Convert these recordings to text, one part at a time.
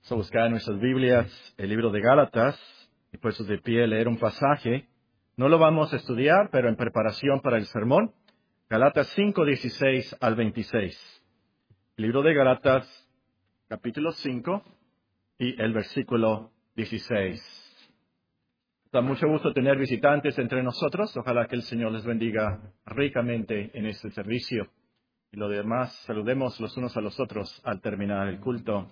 Vamos a buscar en nuestras Biblias el libro de Gálatas y puestos de pie leer un pasaje. No lo vamos a estudiar, pero en preparación para el sermón. Gálatas 5, 16 al 26. El libro de Gálatas, capítulo 5 y el versículo 16. Da mucho gusto tener visitantes entre nosotros. Ojalá que el Señor les bendiga ricamente en este servicio. Y lo demás, saludemos los unos a los otros al terminar el culto.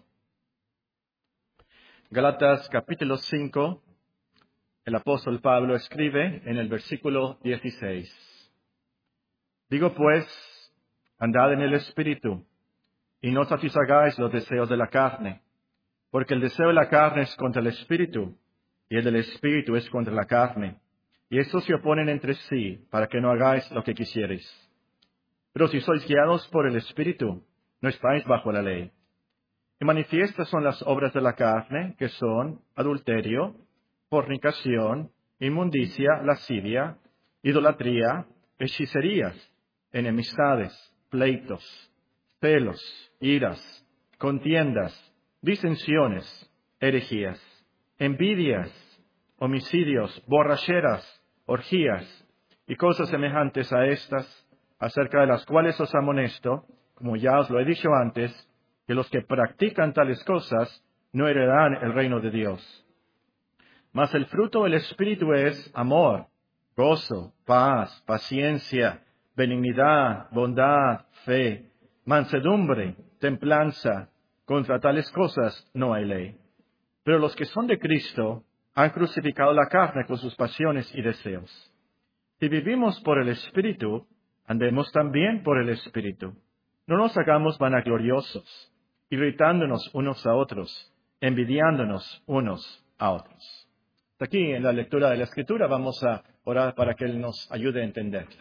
Gálatas capítulo 5, el apóstol Pablo escribe en el versículo 16. Digo pues, andad en el Espíritu, y no satisfagáis los deseos de la carne, porque el deseo de la carne es contra el Espíritu, y el del Espíritu es contra la carne, y estos se oponen entre sí, para que no hagáis lo que quisierais. Pero si sois guiados por el Espíritu, no estáis bajo la ley. Y manifiestas son las obras de la carne, que son adulterio, fornicación, inmundicia, lascivia, idolatría, hechicerías, enemistades, pleitos, celos, iras, contiendas, disensiones, herejías, envidias, homicidios, borracheras, orgías y cosas semejantes a estas, acerca de las cuales os amonesto, como ya os lo he dicho antes, que los que practican tales cosas no heredarán el reino de Dios. Mas el fruto del Espíritu es amor, gozo, paz, paciencia, benignidad, bondad, fe, mansedumbre, templanza. Contra tales cosas no hay ley. Pero los que son de Cristo han crucificado la carne con sus pasiones y deseos. Si vivimos por el Espíritu, andemos también por el Espíritu. No nos hagamos vanagloriosos, irritándonos unos a otros, envidiándonos unos a otros. Hasta aquí en la lectura de la Escritura vamos a orar para que Él nos ayude a entenderla.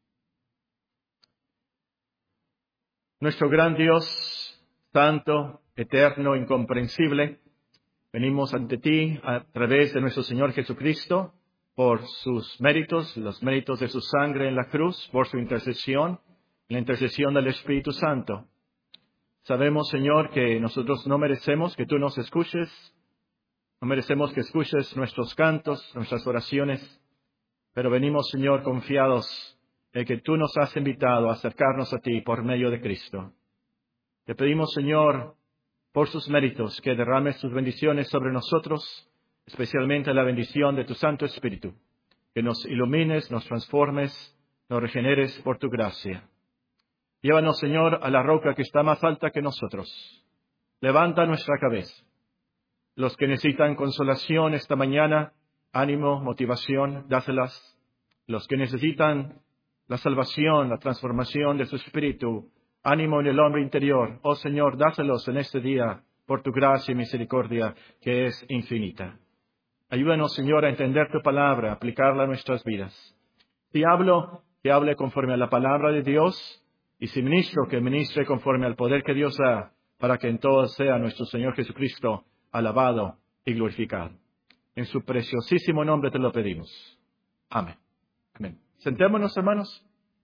Nuestro gran Dios, santo, eterno, incomprensible, venimos ante ti a través de nuestro Señor Jesucristo por sus méritos, los méritos de su sangre en la cruz, por su intercesión, la intercesión del Espíritu Santo. Sabemos, Señor, que nosotros no merecemos que tú nos escuches, no merecemos que escuches nuestros cantos, nuestras oraciones, pero venimos, Señor, confiados en que tú nos has invitado a acercarnos a ti por medio de Cristo. Te pedimos, Señor, por sus méritos, que derrames tus bendiciones sobre nosotros, especialmente la bendición de tu Santo Espíritu, que nos ilumines, nos transformes, nos regeneres por tu gracia. Llévanos, Señor, a la roca que está más alta que nosotros. Levanta nuestra cabeza. Los que necesitan consolación esta mañana, ánimo, motivación, dáselas. Los que necesitan la salvación, la transformación de su espíritu, ánimo en el hombre interior, oh Señor, dáselos en este día por tu gracia y misericordia que es infinita. Ayúdanos, Señor, a entender tu palabra, a aplicarla a nuestras vidas. Si hablo, que hable conforme a la palabra de Dios, y si ministro, que ministre conforme al poder que Dios da, para que en todo sea nuestro Señor Jesucristo alabado y glorificado. En su preciosísimo nombre te lo pedimos. Amén. Amén. Sentémonos, hermanos.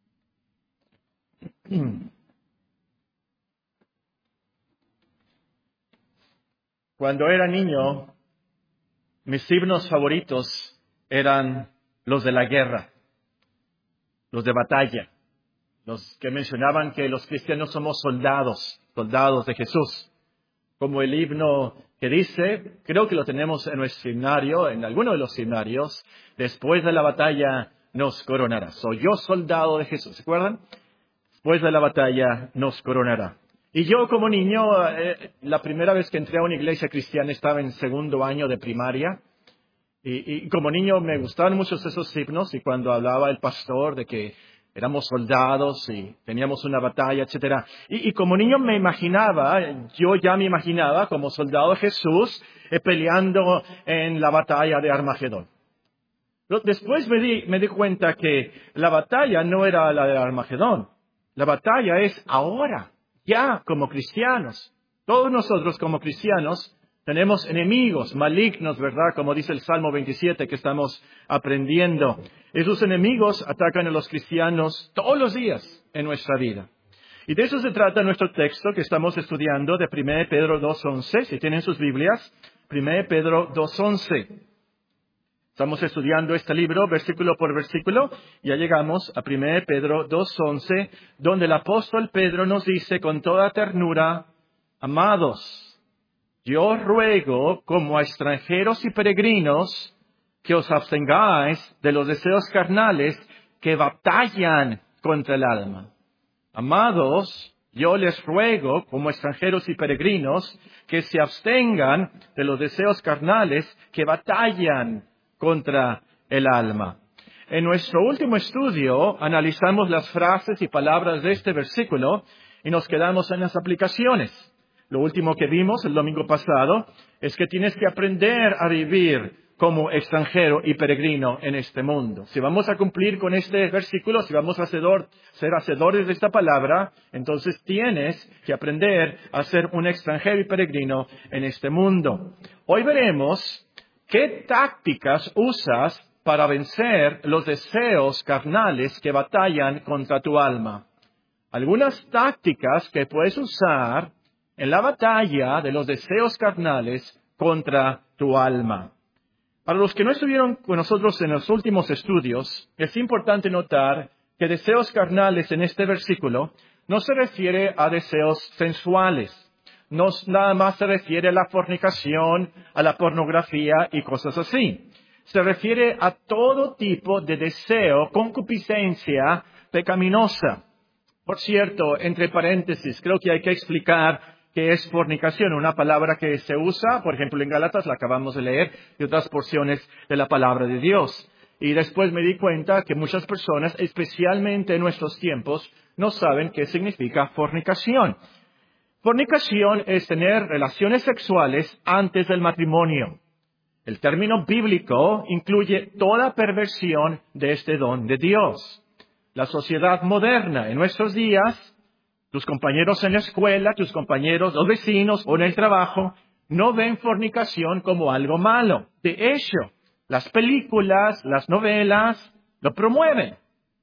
Cuando era niño, mis himnos favoritos eran los de la guerra, los de batalla. Los que mencionaban que los cristianos somos soldados de Jesús. Como el himno que dice, creo que lo tenemos en nuestro himnario, en alguno de los himnarios, después de la batalla nos coronará. Soy yo soldado de Jesús, ¿se acuerdan? Después de la batalla nos coronará. Y yo como niño, la primera vez que entré a una iglesia cristiana estaba en segundo año de primaria. Y como niño me gustaban muchos esos himnos y cuando hablaba el pastor de que éramos soldados y teníamos una batalla, etcétera. Y como niño yo ya me imaginaba como soldado de Jesús peleando en la batalla de Armagedón. Pero después me di cuenta que la batalla no era la de Armagedón. La batalla es ahora, ya como cristianos. Todos nosotros como cristianos tenemos enemigos malignos, ¿verdad? Como dice el Salmo 27 que estamos aprendiendo. Esos enemigos atacan a los cristianos todos los días en nuestra vida. Y de eso se trata nuestro texto que estamos estudiando de 1 Pedro 2:11. Si tienen sus Biblias, 1 Pedro 2:11. Estamos estudiando este libro versículo por versículo. Ya llegamos a 1 Pedro 2:11, donde el apóstol Pedro nos dice con toda ternura: amados, yo os ruego como a extranjeros y peregrinos que os abstengáis de los deseos carnales que batallan contra el alma. Amados, yo les ruego como extranjeros y peregrinos que se abstengan de los deseos carnales que batallan contra el alma. En nuestro último estudio analizamos las frases y palabras de este versículo y nos quedamos en las aplicaciones. Lo último que vimos el domingo pasado es que tienes que aprender a vivir como extranjero y peregrino en este mundo. Si vamos a cumplir con este versículo, si vamos a ser hacedores de esta palabra, entonces tienes que aprender a ser un extranjero y peregrino en este mundo. Hoy veremos qué tácticas usas para vencer los deseos carnales que batallan contra tu alma. Algunas tácticas que puedes usar en la batalla de los deseos carnales contra tu alma. Para los que no estuvieron con nosotros en los últimos estudios, es importante notar que deseos carnales en este versículo no se refiere a deseos sensuales. No nada más se refiere a la fornicación, a la pornografía y cosas así. Se refiere a todo tipo de deseo, concupiscencia pecaminosa. Por cierto, entre paréntesis, creo que hay que explicar qué es fornicación, una palabra que se usa, por ejemplo, en Gálatas, la acabamos de leer, y otras porciones de la palabra de Dios. Y después me di cuenta que muchas personas, especialmente en nuestros tiempos, no saben qué significa fornicación. Fornicación es tener relaciones sexuales antes del matrimonio. El término bíblico incluye toda perversión de este don de Dios. La sociedad moderna en nuestros días, tus compañeros en la escuela, tus compañeros, los vecinos o en el trabajo, no ven fornicación como algo malo. De hecho, las películas, las novelas, lo promueven.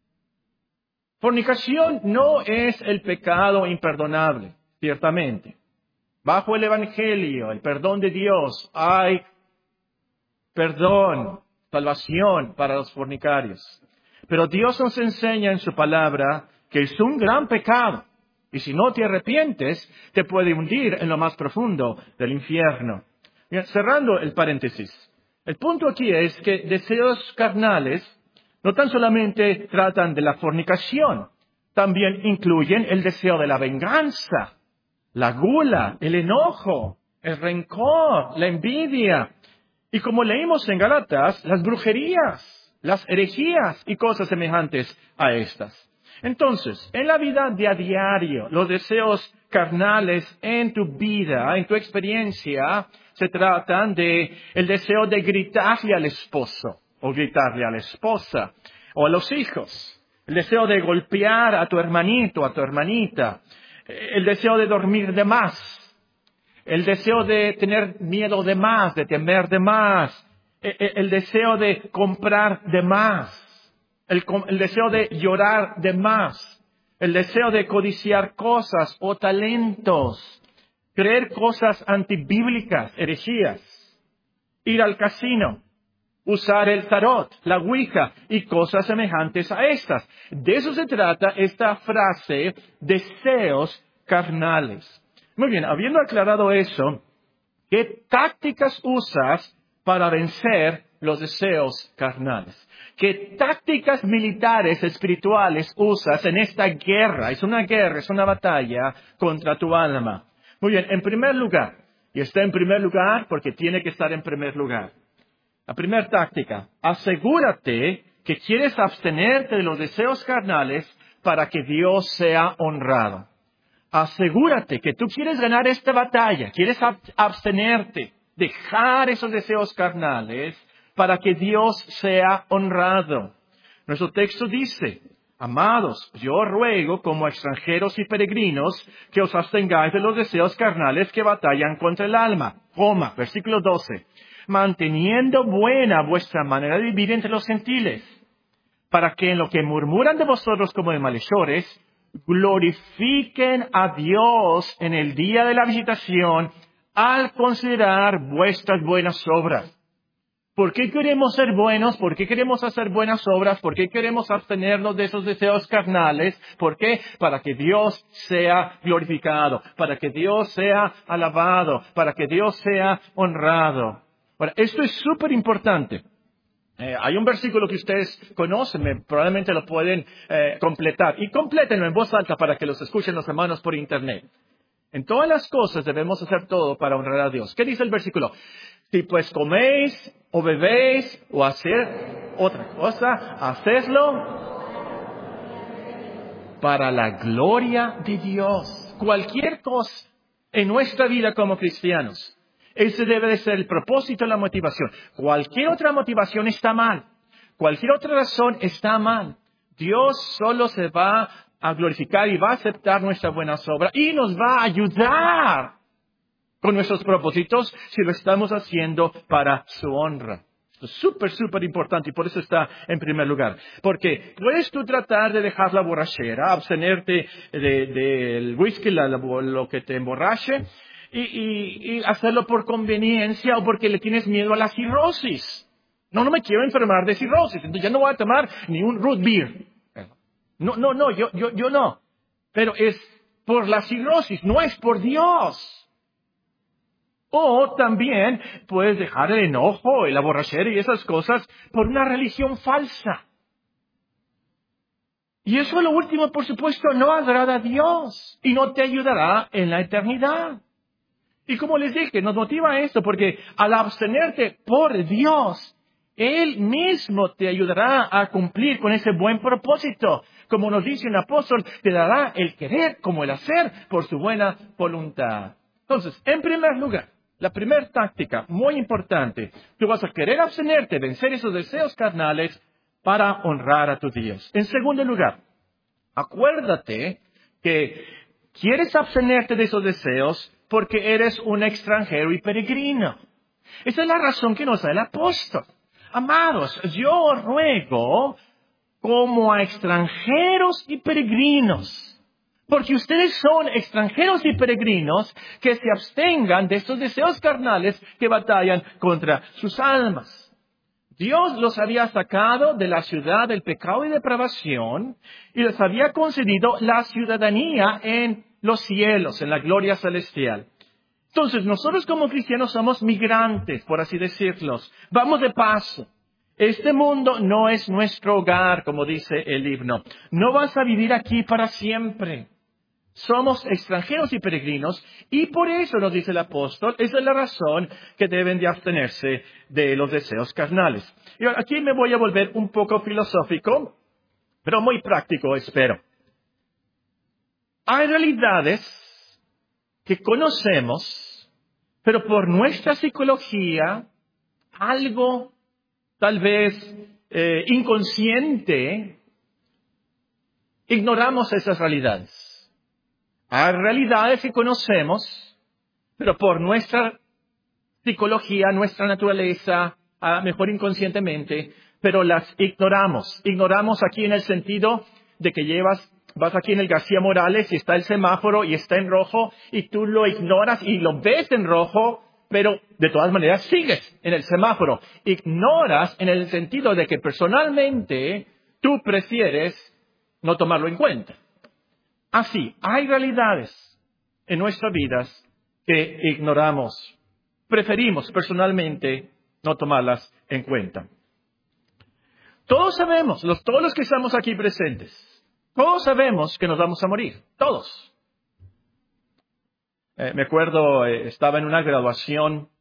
Fornicación no es el pecado imperdonable, ciertamente. Bajo el Evangelio, el perdón de Dios, hay perdón, salvación para los fornicarios. Pero Dios nos enseña en su palabra que es un gran pecado. Y si no te arrepientes, te puede hundir en lo más profundo del infierno. Bien, cerrando el paréntesis. El punto aquí es que deseos carnales no tan solamente tratan de la fornicación, también incluyen el deseo de la venganza, la gula, el enojo, el rencor, la envidia. Y como leímos en Gálatas, las brujerías, las herejías y cosas semejantes a estas. Entonces, en la vida de a diario, los deseos carnales en tu vida, en tu experiencia, se tratan de el deseo de gritarle al esposo, o gritarle a la esposa, o a los hijos. El deseo de golpear a tu hermanito, a tu hermanita. El deseo de dormir de más. El deseo de tener miedo de más, de temer de más. El deseo de comprar de más. El deseo de llorar de más. El deseo de codiciar cosas o talentos. Creer cosas antibíblicas, herejías. Ir al casino. Usar el tarot, la ouija y cosas semejantes a estas. De eso se trata esta frase, deseos carnales. Muy bien, habiendo aclarado eso, ¿qué tácticas usas para vencer los deseos carnales? ¿Qué tácticas militares espirituales usas en esta guerra? Es una guerra, es una batalla contra tu alma. Muy bien, en primer lugar, y está en primer lugar porque tiene que estar en primer lugar. La primera táctica, asegúrate que quieres abstenerte de los deseos carnales para que Dios sea honrado. Asegúrate que tú quieres ganar esta batalla, quieres abstenerte, dejar esos deseos carnales para que Dios sea honrado. Nuestro texto dice, amados, yo ruego como extranjeros y peregrinos que os abstengáis de los deseos carnales que batallan contra el alma. Versículo 12. Manteniendo buena vuestra manera de vivir entre los gentiles, para que en lo que murmuran de vosotros como de malhechores, glorifiquen a Dios en el día de la visitación al considerar vuestras buenas obras. ¿Por qué queremos ser buenos? ¿Por qué queremos hacer buenas obras? ¿Por qué queremos abstenernos de esos deseos carnales? ¿Por qué? Para que Dios sea glorificado, para que Dios sea alabado, para que Dios sea honrado. Ahora, esto es súper importante. Hay un versículo que ustedes conocen, probablemente lo pueden completar. Y complétenlo en voz alta para que los escuchen los hermanos por internet. En todas las cosas debemos hacer todo para honrar a Dios. ¿Qué dice el versículo? Si pues coméis o bebéis o hacer otra cosa, hacedlo para la gloria de Dios. Cualquier cosa en nuestra vida como cristianos, ese debe de ser el propósito y la motivación. Cualquier otra motivación está mal. Cualquier otra razón está mal. Dios solo se va a glorificar y va a aceptar nuestra buena obra y nos va a ayudar con nuestros propósitos si lo estamos haciendo para su honra. Esto es súper, súper importante y por eso está en primer lugar. Porque puedes tú tratar de dejar la borrachera, abstenerte del whisky, lo que te emborrache, y hacerlo por conveniencia o porque le tienes miedo a la cirrosis. No me quiero enfermar de cirrosis, entonces ya no voy a tomar ni un root beer. No, yo no. Pero es por la cirrosis, no es por Dios. O también puedes dejar el enojo, la borrachera y esas cosas por una religión falsa. Y eso, lo último, por supuesto, no agrada a Dios y no te ayudará en la eternidad. Y como les dije, nos motiva esto porque al abstenerte por Dios, Él mismo te ayudará a cumplir con ese buen propósito. Como nos dice un apóstol, te dará el querer como el hacer por su buena voluntad. Entonces, en primer lugar, la primera táctica, muy importante, tú vas a querer abstenerte, vencer esos deseos carnales para honrar a tu Dios. En segundo lugar, acuérdate que quieres abstenerte de esos deseos porque eres un extranjero y peregrino. Esa es la razón que nos da el apóstol. Amados, yo os ruego como a extranjeros y peregrinos, porque ustedes son extranjeros y peregrinos, que se abstengan de estos deseos carnales que batallan contra sus almas. Dios los había sacado de la ciudad del pecado y depravación y les había concedido la ciudadanía en los cielos, en la gloria celestial. Entonces, nosotros como cristianos somos migrantes, por así decirlos. Vamos de paso. Este mundo no es nuestro hogar, como dice el himno. No vas a vivir aquí para siempre. Somos extranjeros y peregrinos y por eso nos dice el apóstol, esa es la razón que deben de abstenerse de los deseos carnales. Y ahora, aquí me voy a volver un poco filosófico, pero muy práctico, espero. Hay realidades que conocemos, pero por nuestra psicología, algo tal vez inconsciente, ignoramos esas realidades. Hay realidades que conocemos, pero por nuestra psicología, nuestra naturaleza, a lo mejor inconscientemente, pero las ignoramos. Ignoramos aquí en el sentido de que vas aquí en el García Morales y está el semáforo y está en rojo y tú lo ignoras y lo ves en rojo, pero de todas maneras sigues en el semáforo. Ignoras en el sentido de que personalmente tú prefieres no tomarlo en cuenta. Así, hay realidades en nuestras vidas que ignoramos. Preferimos personalmente no tomarlas en cuenta. Todos sabemos, todos los que estamos aquí presentes, todos sabemos que nos vamos a morir. Todos. Me acuerdo, estaba en una graduación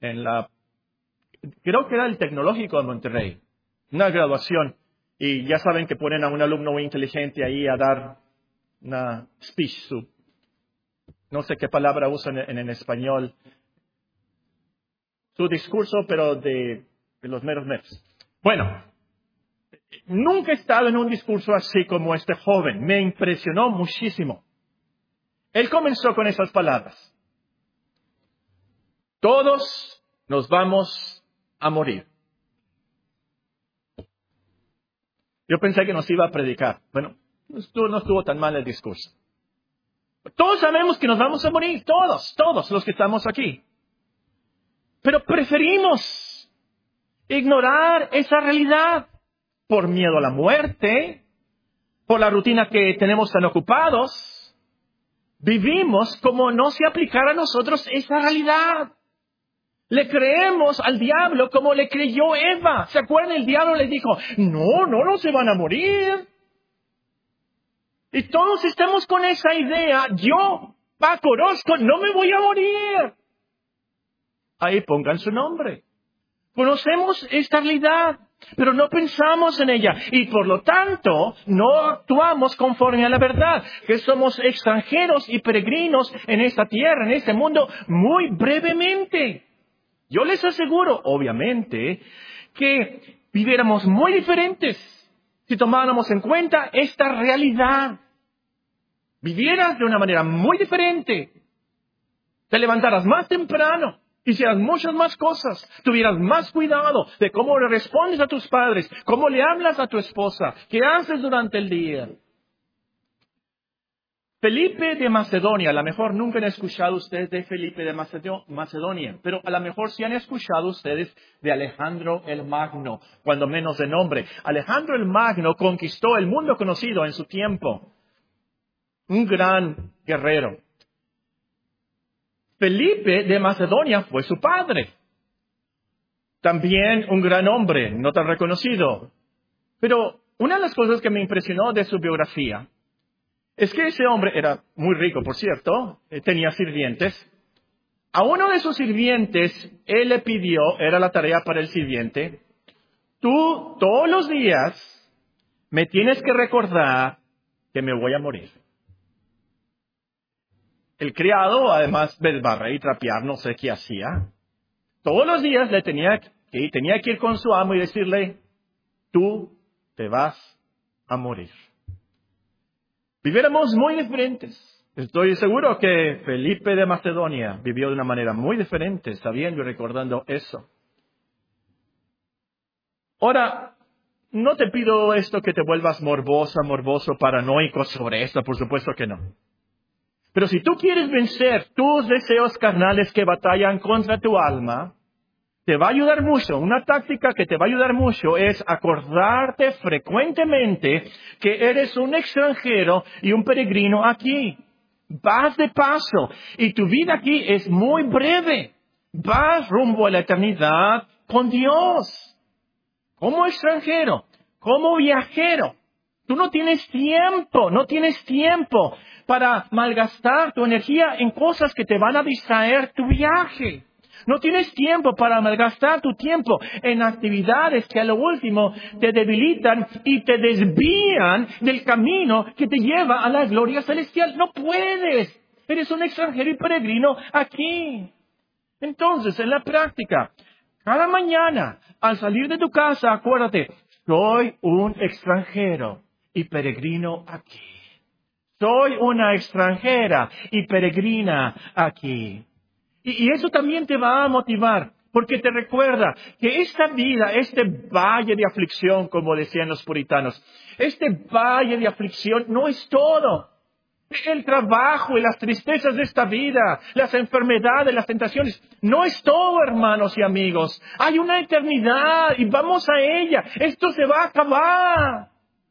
creo que era el Tecnológico de Monterrey. Una graduación. Y ya saben que ponen a un alumno muy inteligente ahí a dar una speech, no sé qué palabra usan en español, su discurso, pero de los meros. Bueno, nunca he estado en un discurso así como este joven. Me impresionó muchísimo. Él comenzó con esas palabras. Todos nos vamos a morir. Yo pensé que nos iba a predicar. Bueno, No estuvo tan mal el discurso. Todos sabemos que nos vamos a morir, todos los que estamos aquí. Pero preferimos ignorar esa realidad por miedo a la muerte, por la rutina que tenemos tan ocupados. Vivimos como no se aplicara a nosotros esa realidad. Le creemos al diablo como le creyó Eva. ¿Se acuerdan? El diablo le dijo, no se van a morir. Y todos estamos con esa idea. Yo, Paco Orozco, no me voy a morir. Ahí pongan su nombre. Conocemos esta realidad, pero no pensamos en ella. Y por lo tanto, no actuamos conforme a la verdad. Que somos extranjeros y peregrinos en esta tierra, en este mundo, muy brevemente. Yo les aseguro, obviamente, que viviéramos muy diferentes si tomáramos en cuenta esta realidad. Vivieras de una manera muy diferente. Te levantaras más temprano, hicieras muchas más cosas, tuvieras más cuidado de cómo le respondes a tus padres, cómo le hablas a tu esposa, qué haces durante el día. Felipe de Macedonia, a lo mejor nunca han escuchado ustedes de Felipe de Macedonia, pero a lo mejor sí han escuchado ustedes de Alejandro el Magno, cuando menos de nombre. Alejandro el Magno conquistó el mundo conocido en su tiempo. Un gran guerrero. Felipe de Macedonia fue su padre. También un gran hombre, no tan reconocido. Pero una de las cosas que me impresionó de su biografía es que ese hombre era muy rico, por cierto, tenía sirvientes. A uno de sus sirvientes, él le pidió, era la tarea para el sirviente, tú todos los días me tienes que recordar que me voy a morir. El criado, además de barrer y trapear, no sé qué hacía. Todos los días tenía que ir con su amo y decirle, tú te vas a morir. Viviéramos muy diferentes. Estoy seguro que Felipe de Macedonia vivió de una manera muy diferente, sabiendo y recordando eso. Ahora, no te pido esto que te vuelvas morboso, paranoico sobre esto, por supuesto que no. Pero si tú quieres vencer tus deseos carnales que batallan contra tu alma, te va a ayudar mucho. Una táctica que te va a ayudar mucho es acordarte frecuentemente que eres un extranjero y un peregrino aquí. Vas de paso y tu vida aquí es muy breve. Vas rumbo a la eternidad con Dios. Como extranjero, como viajero. Tú no tienes tiempo para malgastar tu energía en cosas que te van a distraer tu viaje. No tienes tiempo para malgastar tu tiempo en actividades que a lo último te debilitan y te desvían del camino que te lleva a la gloria celestial. No puedes. Eres un extranjero y peregrino aquí. Entonces, en la práctica, cada mañana, al salir de tu casa, acuérdate, soy un extranjero y peregrino aquí. Soy una extranjera y peregrina aquí. Y eso también te va a motivar, porque te recuerda que esta vida, este valle de aflicción, como decían los puritanos, este valle de aflicción no es todo. El trabajo y las tristezas de esta vida, las enfermedades, las tentaciones, no es todo, hermanos y amigos. Hay una eternidad y vamos a ella. Esto se va a acabar.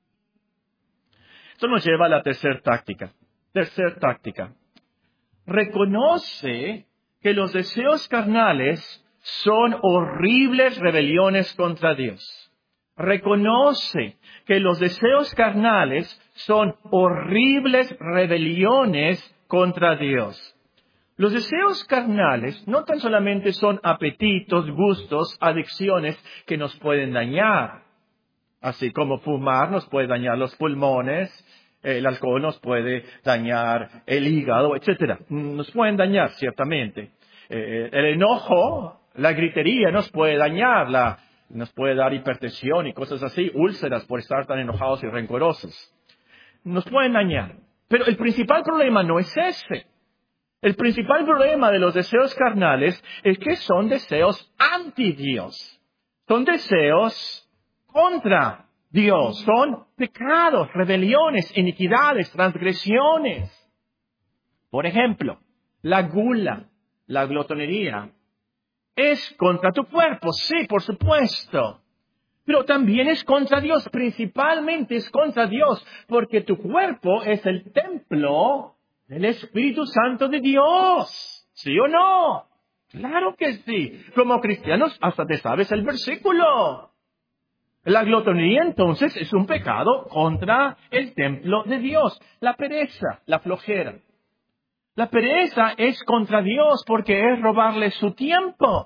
Esto nos lleva a la tercera táctica. Reconoce que los deseos carnales son horribles rebeliones contra Dios. Reconoce que los deseos carnales son horribles rebeliones contra Dios. Los deseos carnales no tan solamente son apetitos, gustos, adicciones que nos pueden dañar. Así como fumar nos puede dañar los pulmones, el alcohol nos puede dañar el hígado, etcétera. Nos pueden dañar, ciertamente. El enojo, la gritería nos puede dañar, nos puede dar hipertensión y cosas así, úlceras por estar tan enojados y rencorosos. Nos pueden dañar. Pero el principal problema no es ese. El principal problema de los deseos carnales es que son deseos anti Dios. Son deseos contra Dios. Son pecados, rebeliones, iniquidades, transgresiones. Por ejemplo, la gula, la glotonería, es contra tu cuerpo, sí, por supuesto. Pero también es contra Dios, principalmente es contra Dios, porque tu cuerpo es el templo del Espíritu Santo de Dios. ¿Sí o no? Claro que sí. Como cristianos hasta te sabes el versículo. La glotonería entonces es un pecado contra el templo de Dios. La pereza, la flojera. La pereza es contra Dios porque es robarle su tiempo.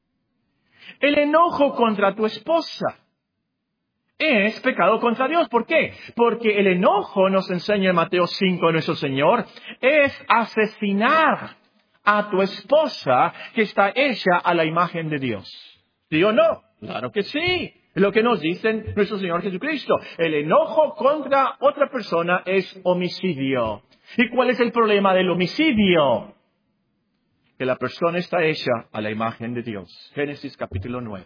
El enojo contra tu esposa es pecado contra Dios. ¿Por qué? Porque el enojo, nos enseña en Mateo 5 nuestro Señor, es asesinar a tu esposa que está hecha a la imagen de Dios. ¿Sí o no? Claro que sí. Lo que nos dice nuestro Señor Jesucristo. El enojo contra otra persona es homicidio. ¿Y cuál es el problema del homicidio? Que la persona está hecha a la imagen de Dios. Génesis capítulo 9.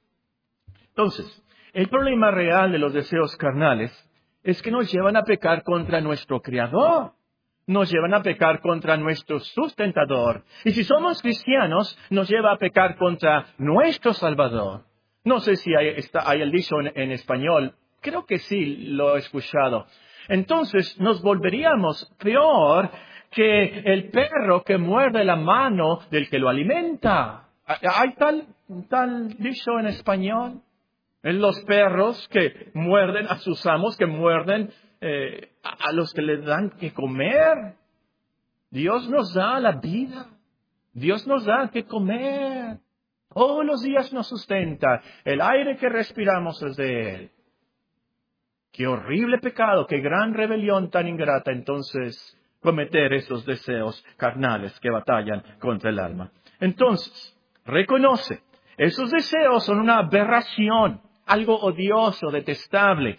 Entonces, el problema real de los deseos carnales es que nos llevan a pecar contra nuestro Creador. Nos llevan a pecar contra nuestro sustentador. Y si somos cristianos, nos lleva a pecar contra nuestro Salvador. No sé si hay el dicho en español. Creo que sí, lo he escuchado. Entonces, nos volveríamos peor que el perro que muerde la mano del que lo alimenta. ¿Hay tal dicho en español? En los perros que muerden a sus amos, que muerden a los que les dan que comer. Dios nos da la vida. Dios nos da que comer. Todos los días nos sustenta. El aire que respiramos es de Él. Qué horrible pecado, qué gran rebelión tan ingrata entonces cometer esos deseos carnales que batallan contra el alma. Entonces, reconoce, esos deseos son una aberración, algo odioso, detestable.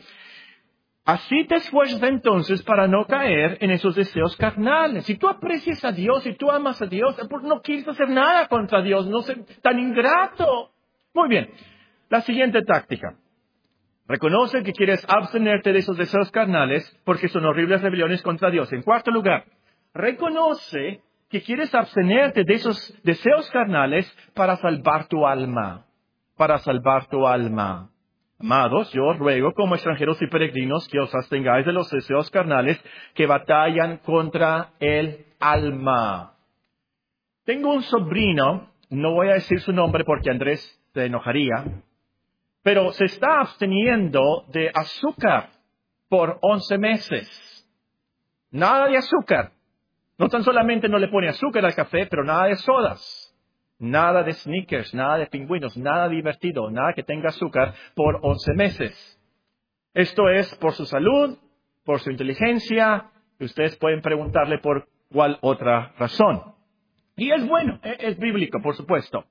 Así te esfuerzas entonces para no caer en esos deseos carnales. Si tú aprecias a Dios, si tú amas a Dios, pues no quieres hacer nada contra Dios, no ser tan ingrato. Muy bien, la siguiente táctica. Reconoce que quieres abstenerte de esos deseos carnales porque son horribles rebeliones contra Dios. En cuarto lugar, reconoce que quieres abstenerte de esos deseos carnales para salvar tu alma. Para salvar tu alma. Amados, yo os ruego como extranjeros y peregrinos que os abstengáis de los deseos carnales que batallan contra el alma. Tengo un sobrino, no voy a decir su nombre porque Andrés se enojaría, pero se está absteniendo de azúcar por 11 meses. Nada de azúcar. No tan solamente no le pone azúcar al café, pero nada de sodas. Nada de Snickers, nada de pingüinos, nada divertido, nada que tenga azúcar por 11 meses. Esto es por su salud, por su inteligencia. Ustedes pueden preguntarle por cuál otra razón. Y es bueno, es bíblico, por supuesto.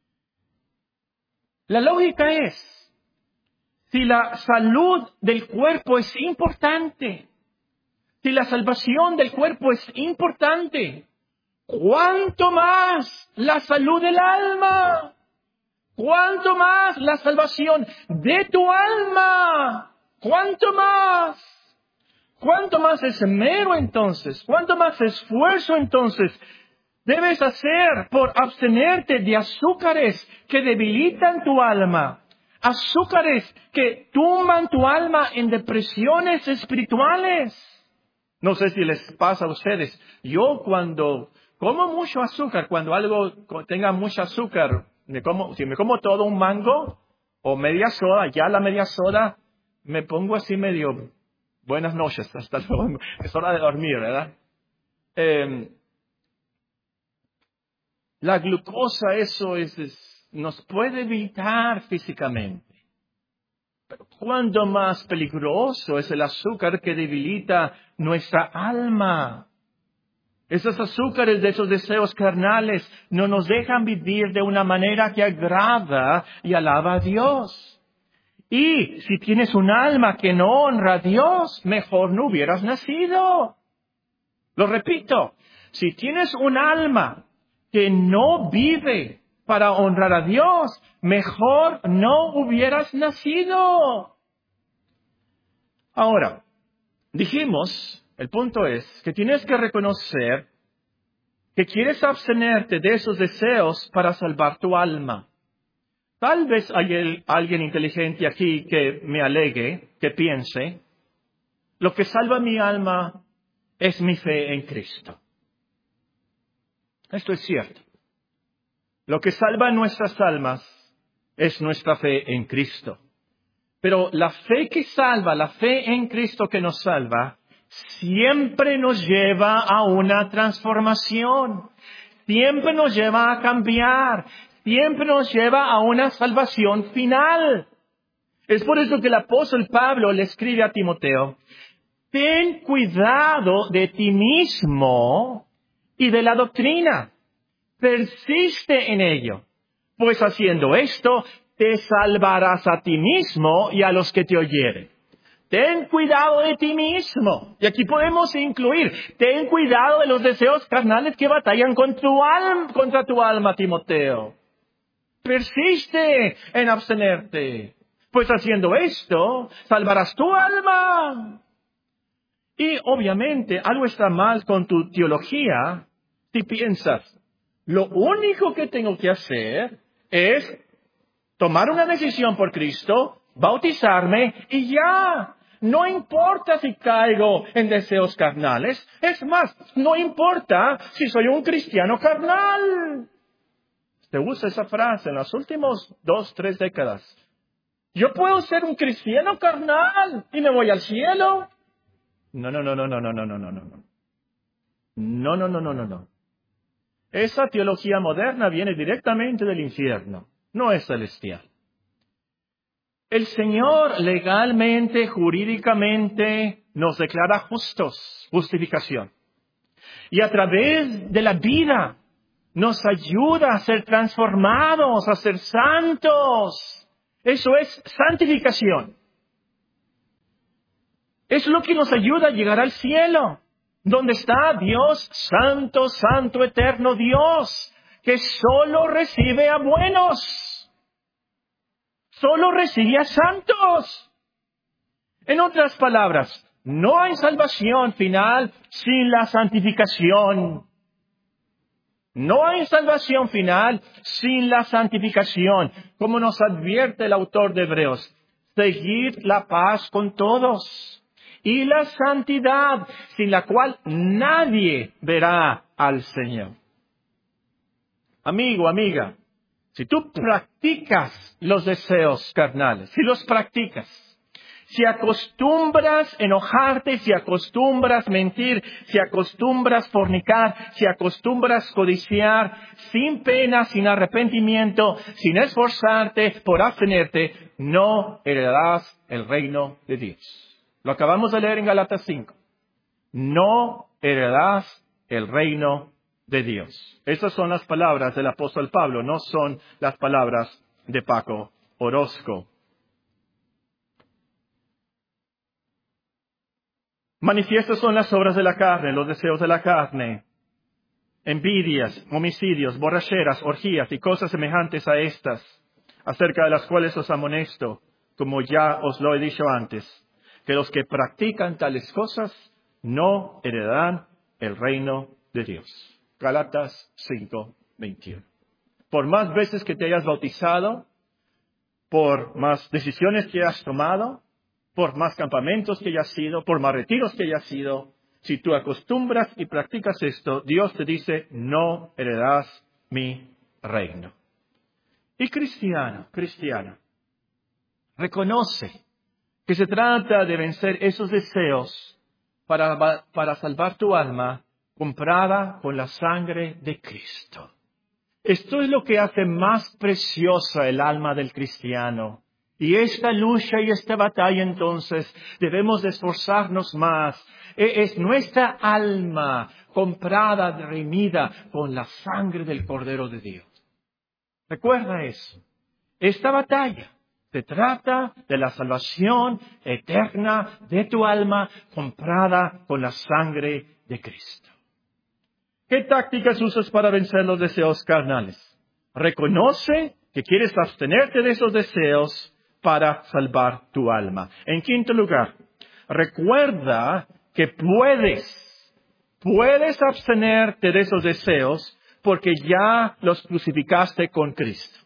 La lógica es, si la salud del cuerpo es importante, si la salvación del cuerpo es importante, ¿cuánto más la salud del alma? ¿Cuánto más la salvación de tu alma? ¿Cuánto más? ¿Cuánto más esmero entonces? ¿Cuánto más esfuerzo entonces debes hacer por abstenerte de azúcares que debilitan tu alma? Azúcares que tumban tu alma en depresiones espirituales. No sé si les pasa a ustedes. Yo cuando como mucho azúcar, cuando algo tenga mucho azúcar, si me como todo un mango o media soda, ya la media soda, me pongo así medio, buenas noches, hasta luego, es hora de dormir, ¿verdad? La glucosa, eso nos puede debilitar físicamente. Pero cuánto más peligroso es el azúcar que debilita nuestra alma. Esos azúcares de esos deseos carnales no nos dejan vivir de una manera que agrada y alaba a Dios. Y si tienes un alma que no honra a Dios, mejor no hubieras nacido. Lo repito, si tienes un alma que no vive para honrar a Dios, mejor no hubieras nacido. Ahora, dijimos, el punto es que tienes que reconocer que quieres abstenerte de esos deseos para salvar tu alma. Tal vez hay alguien inteligente aquí que me alegue, que piense, lo que salva mi alma es mi fe en Cristo. Esto es cierto. Lo que salva nuestras almas es nuestra fe en Cristo. Pero la fe que salva, la fe en Cristo que nos salva, siempre nos lleva a una transformación. Siempre nos lleva a cambiar. Siempre nos lleva a una salvación final. Es por eso que el apóstol Pablo le escribe a Timoteo, ten cuidado de ti mismo y de la doctrina. Persiste en ello, pues haciendo esto, te salvarás a ti mismo y a los que te oyeren. Ten cuidado de ti mismo. Y aquí podemos incluir, ten cuidado de los deseos carnales que batallan contra tu alma, Timoteo. Persiste en abstenerte, pues haciendo esto, salvarás tu alma. Y obviamente algo está mal con tu teología si piensas, lo único que tengo que hacer es tomar una decisión por Cristo, bautizarme y ya. No importa si caigo en deseos carnales. Es más, no importa si soy un cristiano carnal. Se usa esa frase en las últimas 2-3 décadas. Yo puedo ser un cristiano carnal y me voy al cielo. No. No. Esa teología moderna viene directamente del infierno, no es celestial. El Señor legalmente, jurídicamente, nos declara justos, justificación. Y a través de la vida nos ayuda a ser transformados, a ser santos. Eso es santificación. Es lo que nos ayuda a llegar al cielo, donde está Dios santo, santo, eterno Dios, que solo recibe a buenos. Solo recibe a santos. En otras palabras, no hay salvación final sin la santificación. No hay salvación final sin la santificación. Como nos advierte el autor de Hebreos, seguid la paz con todos y la santidad, sin la cual nadie verá al Señor. Amigo, amiga, si tú practicas los deseos carnales, si los practicas, si acostumbras enojarte, si acostumbras mentir, si acostumbras fornicar, si acostumbras codiciar, sin pena, sin arrepentimiento, sin esforzarte por abstenerte, no heredarás el reino de Dios. Lo acabamos de leer en Gálatas 5. No heredarás el reino de Dios. Esas son las palabras del apóstol Pablo, no son las palabras de Paco Orozco. Manifiestas son las obras de la carne, los deseos de la carne, envidias, homicidios, borracheras, orgías y cosas semejantes a estas, acerca de las cuales os amonesto, como ya os lo he dicho antes, que los que practican tales cosas no heredarán el reino de Dios. Gálatas 5:21. Por más veces que te hayas bautizado, por más decisiones que hayas tomado, por más campamentos que hayas ido, por más retiros que hayas ido, si tú acostumbras y practicas esto, Dios te dice, no heredarás mi reino. Y cristiana, reconoce que se trata de vencer esos deseos para salvar tu alma comprada con la sangre de Cristo. Esto es lo que hace más preciosa el alma del cristiano. Y esta lucha y esta batalla entonces debemos de esforzarnos más. Es nuestra alma comprada, redimida con la sangre del Cordero de Dios. Recuerda eso. Esta batalla se trata de la salvación eterna de tu alma comprada con la sangre de Cristo. ¿Qué tácticas usas para vencer los deseos carnales? Reconoce que quieres abstenerte de esos deseos para salvar tu alma. En quinto lugar, recuerda que puedes abstenerte de esos deseos porque ya los crucificaste con Cristo.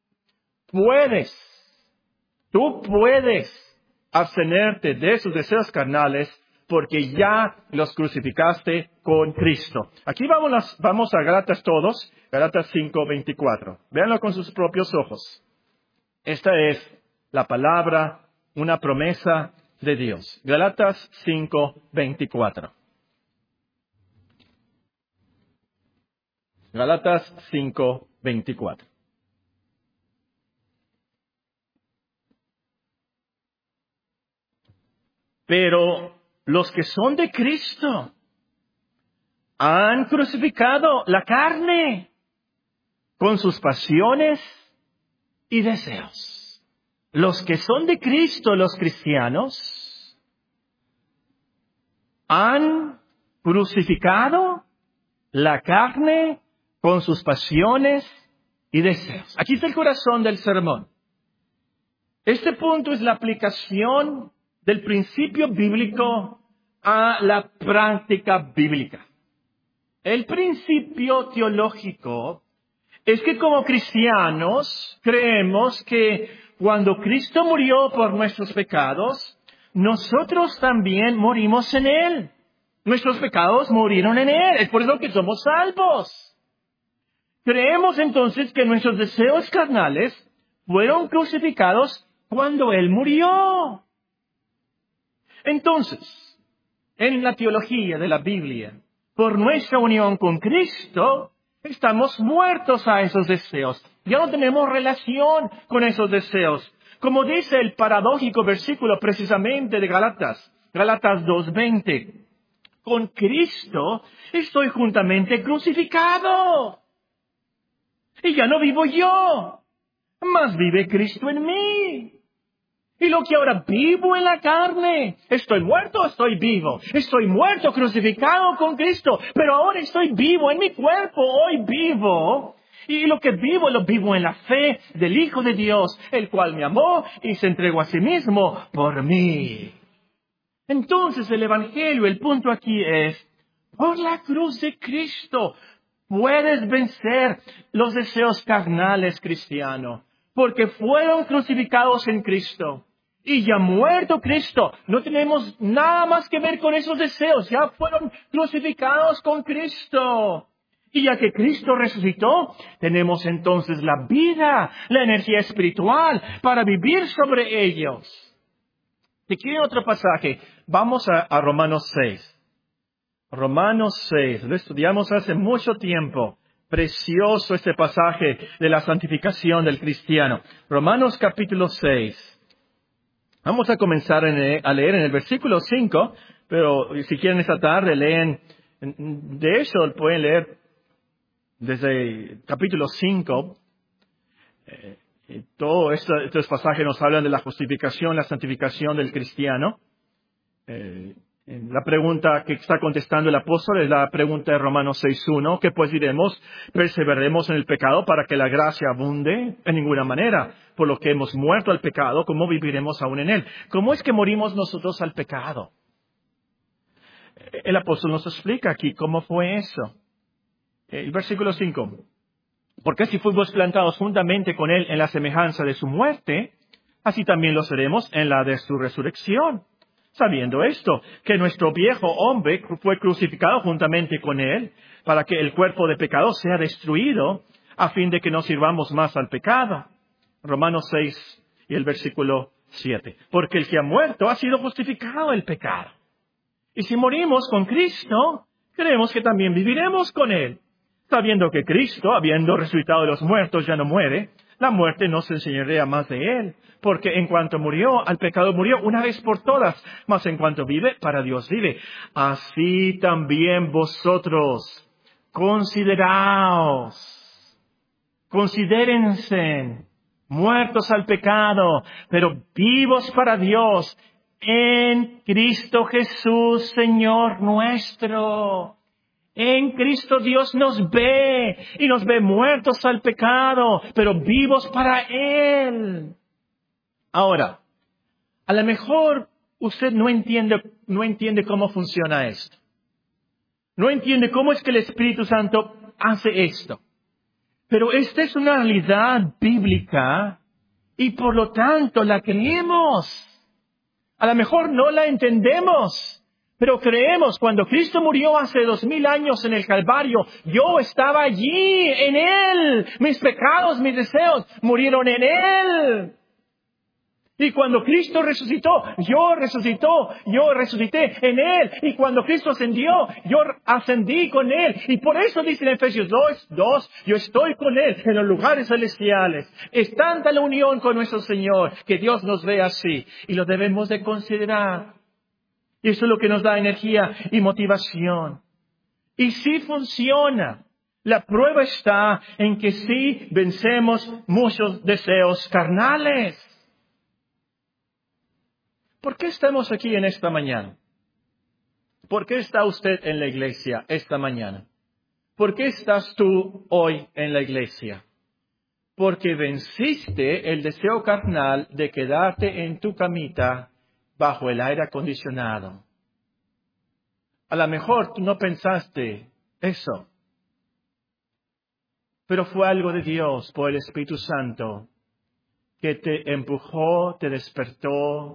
Tú puedes abstenerte de esos deseos carnales porque ya los crucificaste con Cristo. Aquí vamos a Gálatas todos, Gálatas 5:24. Véanlo con sus propios ojos. Esta es la palabra, una promesa de Dios. Gálatas 5:24. Gálatas 5:24. Pero los que son de Cristo han crucificado la carne con sus pasiones y deseos. Los que son de Cristo, los cristianos, han crucificado la carne con sus pasiones y deseos. Aquí está el corazón del sermón. Este punto es la aplicación del principio bíblico a la práctica bíblica. El principio teológico es que como cristianos creemos que cuando Cristo murió por nuestros pecados, nosotros también morimos en Él. Nuestros pecados murieron en Él. Es por eso que somos salvos. Creemos entonces que nuestros deseos carnales fueron crucificados cuando Él murió. Entonces, en la teología de la Biblia, por nuestra unión con Cristo, estamos muertos a esos deseos. Ya no tenemos relación con esos deseos. Como dice el paradójico versículo precisamente de Gálatas 2:20. Con Cristo estoy juntamente crucificado. Y ya no vivo yo, mas vive Cristo en mí. Y lo que ahora vivo en la carne, ¿estoy muerto o estoy vivo? Estoy muerto, crucificado con Cristo, pero ahora estoy vivo en mi cuerpo, hoy vivo. Y lo que vivo, lo vivo en la fe del Hijo de Dios, el cual me amó y se entregó a sí mismo por mí. Entonces el Evangelio, el punto aquí es, por la cruz de Cristo puedes vencer los deseos carnales, cristiano, porque fueron crucificados en Cristo. Y ya muerto Cristo, no tenemos nada más que ver con esos deseos, ya fueron crucificados con Cristo. Y ya que Cristo resucitó, tenemos entonces la vida, la energía espiritual para vivir sobre ellos. Si quieren otro pasaje, vamos a Romanos 6. Romanos 6, lo estudiamos hace mucho tiempo. Precioso este pasaje de la santificación del cristiano. Romanos capítulo 6. Vamos a comenzar a leer en el versículo 5, pero si quieren esta tarde leen, de hecho pueden leer desde capítulo 5. Todos estos pasajes nos hablan de la justificación, la santificación del cristiano. La pregunta que está contestando el apóstol es la pregunta de Romanos 6:1, que pues diremos, perseveremos en el pecado para que la gracia abunde. En ninguna manera, por lo que hemos muerto al pecado, ¿cómo viviremos aún en él? ¿Cómo es que morimos nosotros al pecado? El apóstol nos explica aquí cómo fue eso. El versículo 5. Porque si fuimos plantados juntamente con él en la semejanza de su muerte, así también lo seremos en la de su resurrección. Sabiendo esto, que nuestro viejo hombre fue crucificado juntamente con él, para que el cuerpo de pecado sea destruido, a fin de que no sirvamos más al pecado. Romanos 6 y el versículo 7. Porque el que ha muerto ha sido justificado del pecado. Y si morimos con Cristo, creemos que también viviremos con él. Sabiendo que Cristo, habiendo resucitado de los muertos, ya no muere, la muerte no se enseñorea más de él, porque en cuanto murió, al pecado murió una vez por todas, mas en cuanto vive, para Dios vive. Así también vosotros, considérense muertos al pecado, pero vivos para Dios, en Cristo Jesús, Señor nuestro. En Cristo Dios nos ve y nos ve muertos al pecado, pero vivos para Él. Ahora, a lo mejor usted no entiende cómo funciona esto. No entiende cómo es que el Espíritu Santo hace esto. Pero esta es una realidad bíblica y por lo tanto la creemos. A lo mejor no la entendemos, pero creemos. Cuando Cristo murió hace 2000 años en el Calvario, yo estaba allí, en Él. Mis pecados, mis deseos murieron en Él. Y cuando Cristo resucitó, yo resucité en Él. Y cuando Cristo ascendió, yo ascendí con Él. Y por eso dice en Efesios 2, yo estoy con Él en los lugares celestiales. Es tanta la unión con nuestro Señor que Dios nos ve así. Y lo debemos de considerar. Y eso es lo que nos da energía y motivación. Y sí funciona. La prueba está en que sí vencemos muchos deseos carnales. ¿Por qué estamos aquí en esta mañana? ¿Por qué está usted en la iglesia esta mañana? ¿Por qué estás tú hoy en la iglesia? Porque venciste el deseo carnal de quedarte en tu camita bajo el aire acondicionado. A lo mejor tú no pensaste eso, pero fue algo de Dios por el Espíritu Santo que te empujó, te despertó.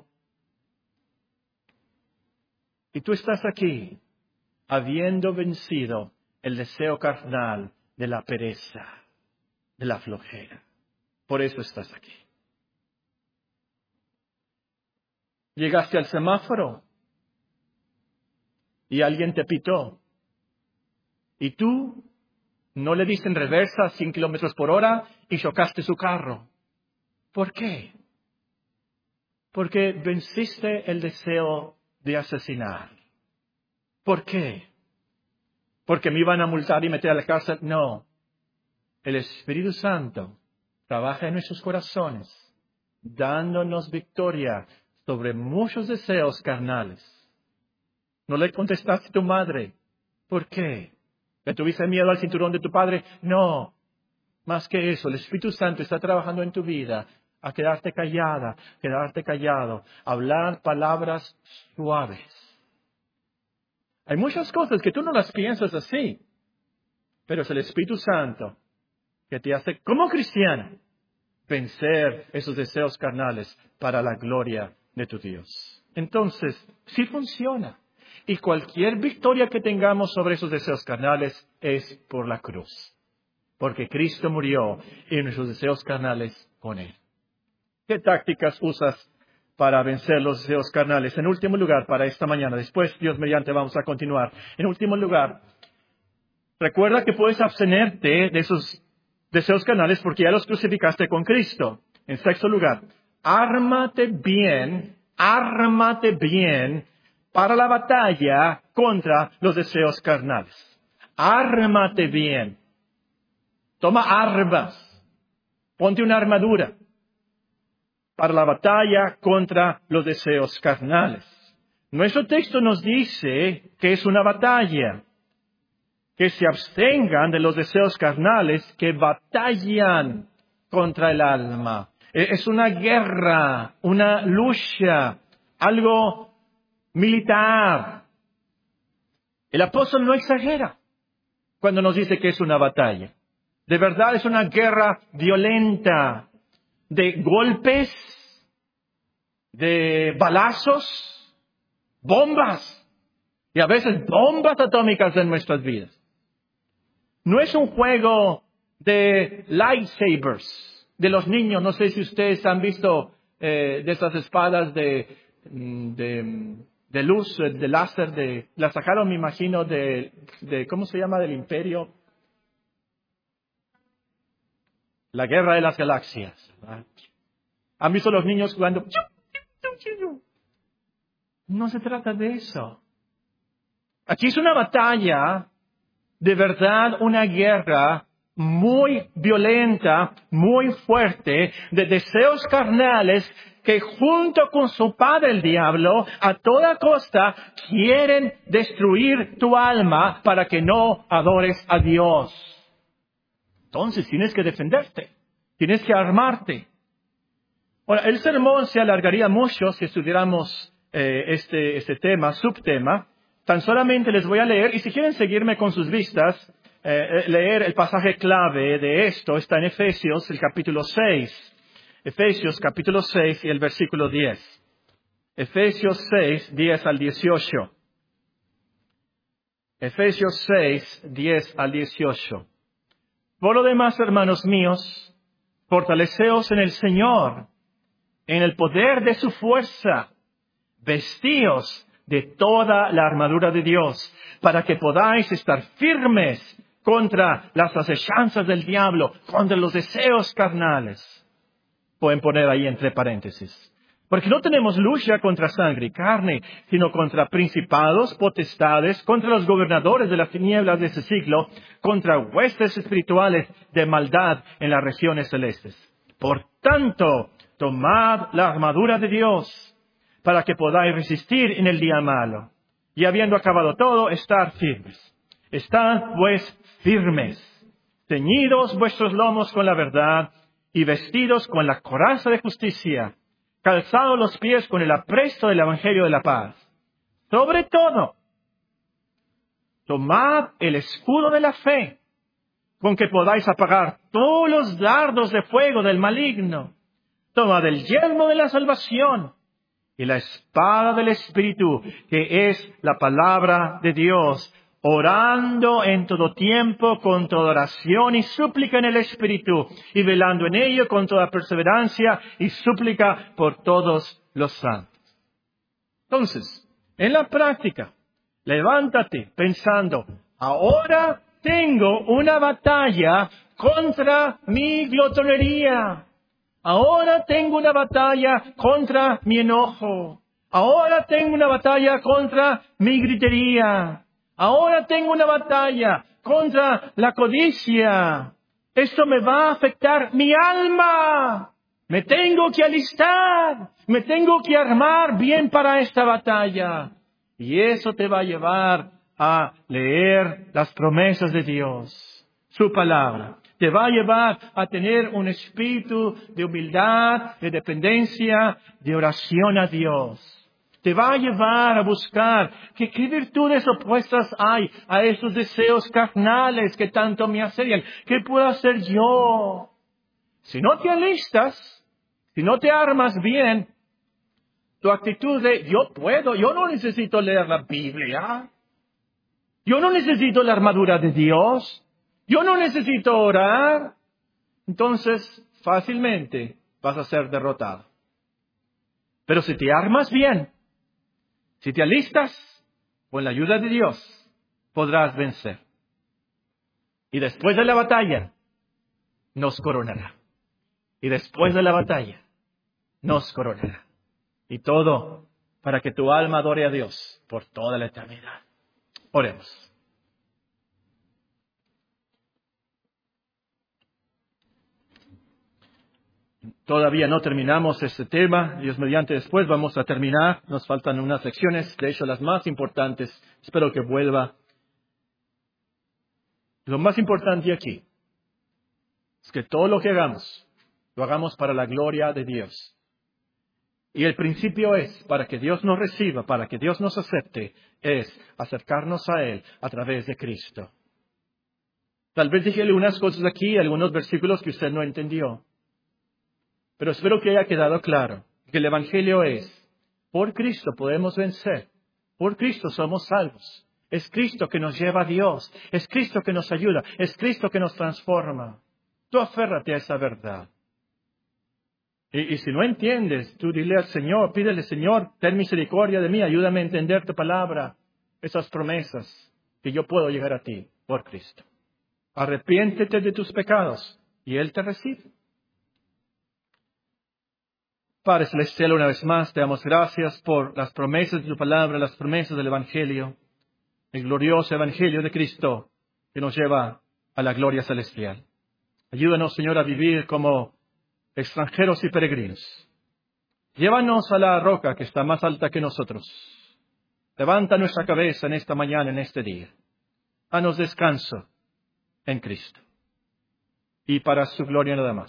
Y tú estás aquí, habiendo vencido el deseo carnal de la pereza, de la flojera. Por eso estás aquí. Llegaste al semáforo y alguien te pitó. Y tú no le diste en reversa a 100 kilómetros por hora y chocaste su carro. ¿Por qué? Porque venciste el deseo de asesinar. ¿Por qué? ¿Porque me iban a multar y meter a la cárcel? No. El Espíritu Santo trabaja en nuestros corazones, dándonos victoria sobre muchos deseos carnales. ¿No le contestaste a tu madre? ¿Por qué? ¿Le tuviste miedo al cinturón de tu padre? No. Más que eso, el Espíritu Santo está trabajando en tu vida a quedarte callado, hablar palabras suaves. Hay muchas cosas que tú no las piensas así, pero es el Espíritu Santo que te hace, como cristiano, vencer esos deseos carnales para la gloria de tu Dios. Entonces, sí funciona. Y cualquier victoria que tengamos sobre esos deseos carnales es por la cruz. Porque Cristo murió y nuestros deseos carnales con Él. ¿Qué tácticas usas para vencer los deseos carnales? En último lugar, para esta mañana, después, Dios mediante, vamos a continuar. En último lugar, recuerda que puedes abstenerte de esos deseos carnales porque ya los crucificaste con Cristo. En sexto lugar, ármate bien para la batalla contra los deseos carnales. Ármate bien. Toma armas. Ponte una armadura para la batalla contra los deseos carnales. Nuestro texto nos dice que es una batalla, que se abstengan de los deseos carnales que batallan contra el alma. Es una guerra, una lucha, algo militar. El apóstol no exagera cuando nos dice que es una batalla. De verdad es una guerra violenta, de golpes, de balazos, bombas, y a veces bombas atómicas en nuestras vidas. No es un juego de lightsabers de los niños. No sé si ustedes han visto de esas espadas de luz, de láser, la sacaron, me imagino, de ¿cómo se llama? Del Imperio. La Guerra de las Galaxias. ¿Verdad? ¿Han visto los niños jugando? No se trata de eso. Aquí es una batalla, de verdad, una guerra muy violenta, muy fuerte, de deseos carnales que junto con su padre el diablo, a toda costa, quieren destruir tu alma para que no adores a Dios. Entonces tienes que defenderte, tienes que armarte. Ahora, el sermón se alargaría mucho si estudiáramos este tema, subtema. Tan solamente les voy a leer, y si quieren seguirme con sus vistas, leer el pasaje clave de esto, está en Efesios, el capítulo 6. Efesios, capítulo 6 y el versículo 10. Efesios 6, 10 al 18. Efesios 6, 10 al 18. Por lo demás, hermanos míos, fortaleceos en el Señor, en el poder de su fuerza, vestíos de toda la armadura de Dios, para que podáis estar firmes contra las acechanzas del diablo, contra los deseos carnales. Pueden poner ahí entre paréntesis. Porque no tenemos lucha contra sangre y carne, sino contra principados, potestades, contra los gobernadores de las tinieblas de ese siglo, contra huestes espirituales de maldad en las regiones celestes. Por tanto, tomad la armadura de Dios, para que podáis resistir en el día malo. Y habiendo acabado todo, estar firmes. Estad pues firmes, ceñidos vuestros lomos con la verdad, y vestidos con la coraza de justicia, calzados los pies con el apresto del Evangelio de la paz. Sobre todo, tomad el escudo de la fe, con que podáis apagar todos los dardos de fuego del maligno. Tomad el yelmo de la salvación y la espada del Espíritu, que es la palabra de Dios, orando en todo tiempo con toda oración y súplica en el Espíritu, y velando en ello con toda perseverancia y súplica por todos los santos. Entonces, en la práctica, levántate pensando, ahora tengo una batalla contra mi glotonería. Ahora tengo una batalla contra mi enojo. Ahora tengo una batalla contra mi gritería. Ahora tengo una batalla contra la codicia. Esto me va a afectar mi alma. Me tengo que alistar. Me tengo que armar bien para esta batalla. Y eso te va a llevar a leer las promesas de Dios, su palabra. Te va a llevar a tener un espíritu de humildad, de dependencia, de oración a Dios. Te va a llevar a buscar qué virtudes opuestas hay a esos deseos carnales que tanto me asedian. ¿Qué puedo hacer yo? Si no te alistas, si no te armas bien, tu actitud de yo no necesito leer la Biblia. Yo no necesito la armadura de Dios. Yo no necesito orar. Entonces, fácilmente vas a ser derrotado. Pero si te armas bien, si te alistas, con la ayuda de Dios, podrás vencer. Y después de la batalla, nos coronará. Y después de la batalla, nos coronará. Y todo para que tu alma adore a Dios por toda la eternidad. Oremos. Todavía no terminamos este tema. Dios mediante después vamos a terminar. Nos faltan unas lecciones, de hecho las más importantes. Espero que vuelva. Lo más importante aquí es que todo lo que hagamos, lo hagamos para la gloria de Dios. Y el principio es, para que Dios nos reciba, para que Dios nos acepte, es acercarnos a Él a través de Cristo. Tal vez dije algunas cosas aquí, algunos versículos que usted no entendió. Pero espero que haya quedado claro que el Evangelio es, por Cristo podemos vencer, por Cristo somos salvos. Es Cristo que nos lleva a Dios, es Cristo que nos ayuda, es Cristo que nos transforma. Tú aférrate a esa verdad. Y si no entiendes, tú dile al Señor, pídele, Señor, ten misericordia de mí, ayúdame a entender tu palabra, esas promesas, que yo puedo llegar a ti por Cristo. Arrepiéntete de tus pecados y Él te recibe. Padre Celestial, una vez más te damos gracias por las promesas de tu palabra, las promesas del Evangelio, el glorioso Evangelio de Cristo que nos lleva a la gloria celestial. Ayúdanos, Señor, a vivir como extranjeros y peregrinos. Llévanos a la roca que está más alta que nosotros. Levanta nuestra cabeza en esta mañana, en este día. Danos descanso en Cristo. Y para su gloria nada más.